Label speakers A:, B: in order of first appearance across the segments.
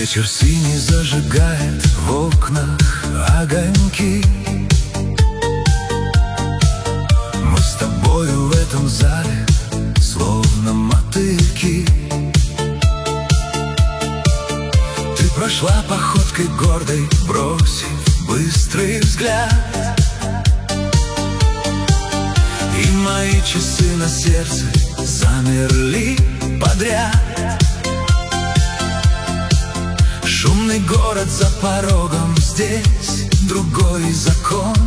A: Вечер синий зажигает в окнах огоньки. Мы с тобою в этом зале словно мотыльки. Ты прошла походкой гордой, бросив быстрый взгляд, и мои часы на сердце замерли подряд. Шумный город за порогом, здесь другой закон,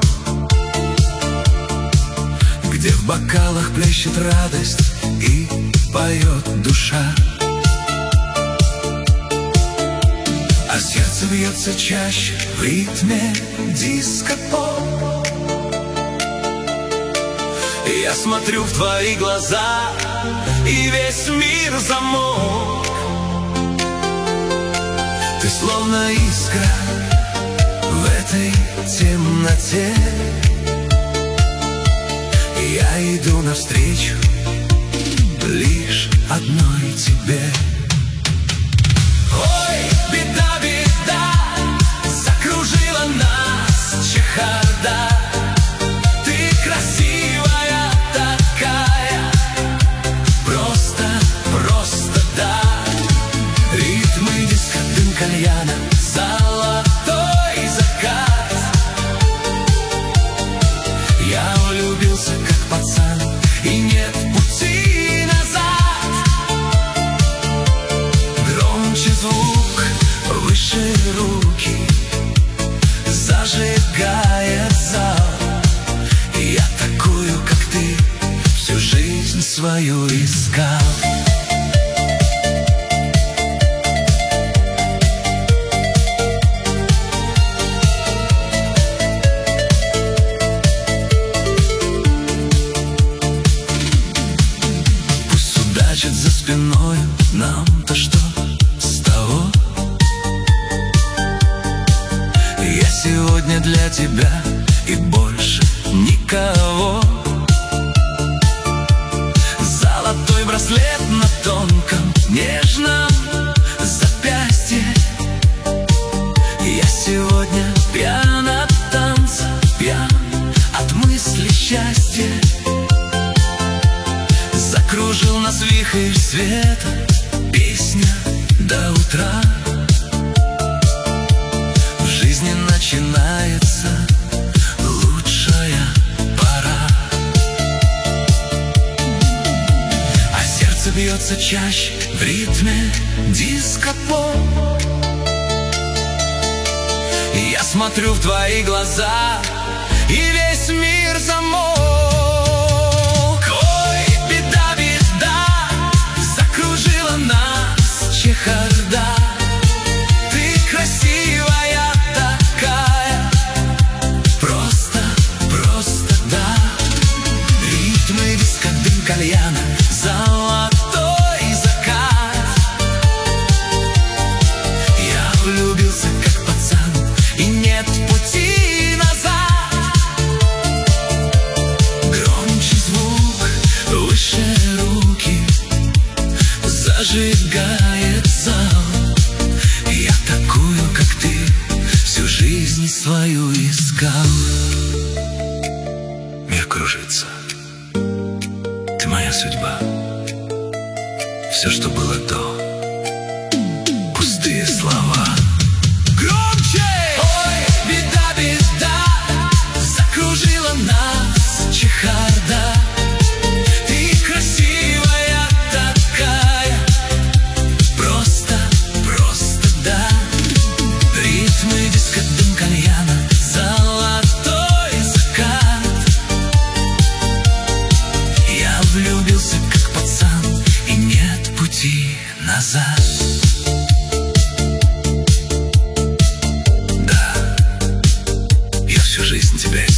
A: где в бокалах плещет радость и поет душа, а сердце бьется чаще в ритме диско-поп. Я смотрю в твои глаза, и весь мир замолк. Ты словно искра в этой темноте. Я иду навстречу лишь одной тебе. Ой, беда, беда, закружила нас чехарда. Ты красивая такая, просто, просто да. Ритмы диска, дым кальяна, золотой закат. Я влюбился как пацан, и нет пути назад. Громче звук, выше руки, зажигает зал. Я такую, как ты, всю жизнь свою искал. За спиной нам-то что с того? Я сегодня для тебя и больше никого. Золотой браслет на тонком нежном запястье. Я сегодня пьян от танца, пьян от мысли счастья. Закружил нас вихрь света, песня до утра. В жизни начинается лучшая пора, а сердце бьется чаще в ритме диско-поп. Я смотрю в твои глаза, и весь мир замолк. Чехарда, ты красивая такая, просто, просто да. Ритмы диска, дым кальяна, золотой закат. Я влюбился как пацан, и нет пути назад. Громче звук, выше руки, зажигает зал. Я такую, как ты, всю жизнь свою искал. Мир кружится, ты моя судьба. Все, что было до, пустые слова. Громче! Ой, беда, беда, закружила нас чехарда. Ты красивая такая, просто, просто да. Ритмы диска, дым кальяна, золотой закат. Я влюбился как пацан, и нет пути назад. Да, я всю жизнь тебя искал.